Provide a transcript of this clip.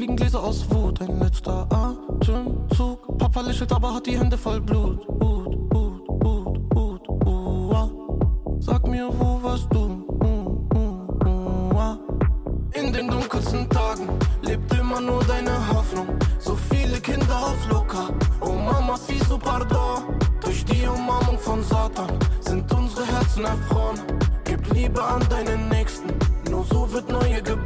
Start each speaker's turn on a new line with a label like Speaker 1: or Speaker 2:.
Speaker 1: fliegen Gläser aus Wut. Ein letzter Atemzug. Papa lächelt, aber hat die Hände voll Blut. Sag mir, wo warst du? In den dunkelsten Tagen lebt immer nur deine Hoffnung. So viele Kinder auf Loka. Oh Mama, siehst pardon. Durch die Umarmung von Satan sind unsere Herzen erfroren. Gib Liebe an deinen Nächsten, nur so wird neue geboren.